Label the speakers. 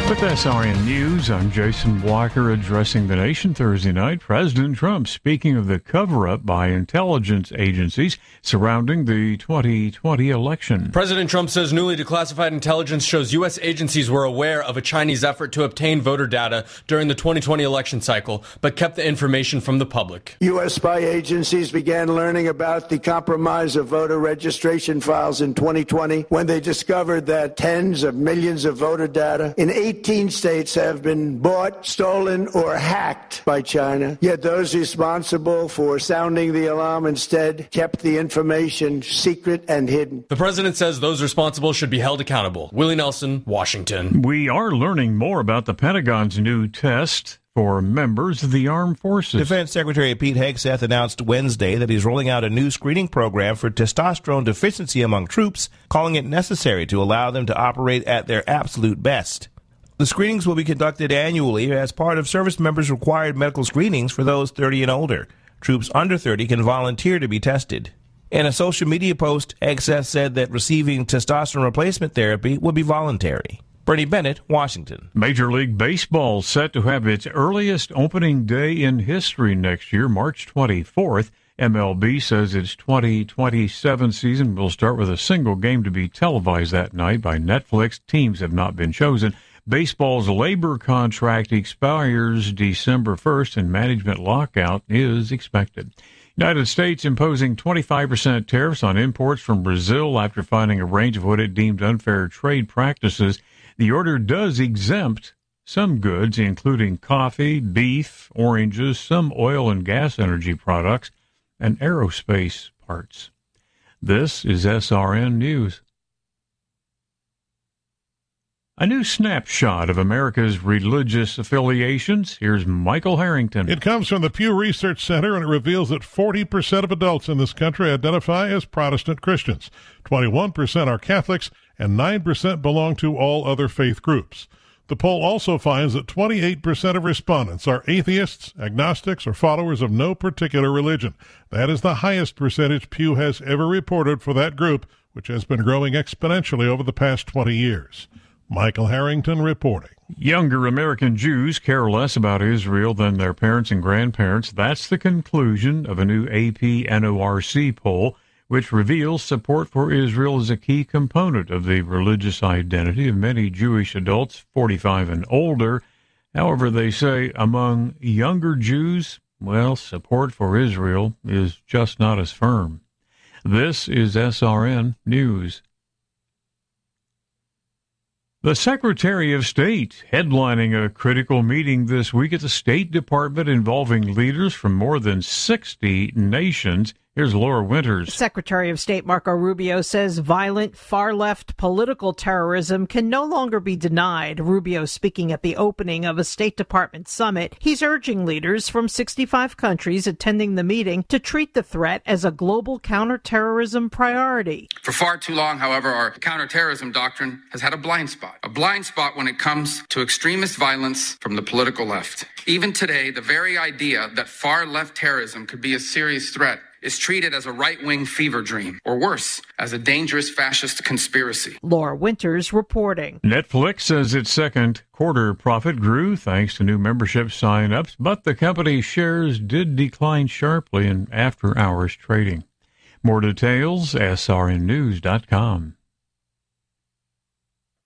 Speaker 1: With SRN News, I'm Jason Walker addressing the nation Thursday night. President Trump speaking of the cover-up by intelligence agencies surrounding the 2020 election.
Speaker 2: President Trump says newly declassified intelligence shows U.S. agencies were aware of a Chinese effort to obtain voter data during the 2020 election cycle, but kept the information from the public.
Speaker 3: U.S. spy agencies began learning about the compromise of voter registration files in 2020 when they discovered that tens of millions of voter data in 18 states have been bought, stolen, or hacked by China. Yet those responsible for sounding the alarm instead kept the information secret and hidden.
Speaker 2: The president says those responsible should be held accountable. Willie Nelson, Washington.
Speaker 1: We are learning more about the Pentagon's new test for members of the armed forces.
Speaker 4: Defense Secretary Pete Hegseth announced Wednesday that he's rolling out a new screening program for testosterone deficiency among troops, calling it necessary to allow them to operate at their absolute best. The screenings will be conducted annually as part of service members' required medical screenings for those 30 and older. Troops under 30 can volunteer to be tested. In a social media post, Hegseth said that receiving testosterone replacement therapy would be voluntary. Bernie Bennett, Washington.
Speaker 1: Major League Baseball set to have its earliest opening day in history next year, March 24th. MLB says its 2027 season will start with a single game to be televised that night by Netflix. Teams have not been chosen. Baseball's labor contract expires December 1st, and management lockout is expected. United States imposing 25% tariffs on imports from Brazil after finding a range of what it deemed unfair trade practices. The order does exempt some goods, including coffee, beef, oranges, some oil and gas energy products, and aerospace parts. This is SRN News. A new snapshot of America's religious affiliations. Here's Michael Harrington.
Speaker 5: It comes from the Pew Research Center, and it reveals that 40% of adults in this country identify as Protestant Christians. 21% are Catholics, and 9% belong to all other faith groups. The poll also finds that 28% of respondents are atheists, agnostics, or followers of no particular religion. That is the highest percentage Pew has ever reported for that group, which has been growing exponentially over the past 20 years. Michael Harrington reporting.
Speaker 1: Younger American Jews care less about Israel than their parents and grandparents. That's the conclusion of a new AP NORC poll, which reveals support for Israel is a key component of the religious identity of many Jewish adults 45 and older. However, they say among younger Jews, support for Israel is just not as firm. This is SRN News. The Secretary of State headlining a critical meeting this week at the State Department involving leaders from more than 60 nations. Here's Laura Winters.
Speaker 6: Secretary of State Marco Rubio says violent far-left political terrorism can no longer be denied. Rubio speaking at the opening of a State Department summit. He's urging leaders from 65 countries attending the meeting to treat the threat as a global counterterrorism priority.
Speaker 7: For far too long, however, our counterterrorism doctrine has had a blind spot when it comes to extremist violence from the political left. Even today, the very idea that far-left terrorism could be a serious threat is treated as a right-wing fever dream, or worse, as a dangerous fascist conspiracy.
Speaker 6: Laura Winters reporting.
Speaker 1: Netflix says its second quarter profit grew thanks to new membership sign-ups, but the company's shares did decline sharply in after-hours trading. More details, srnnews.com.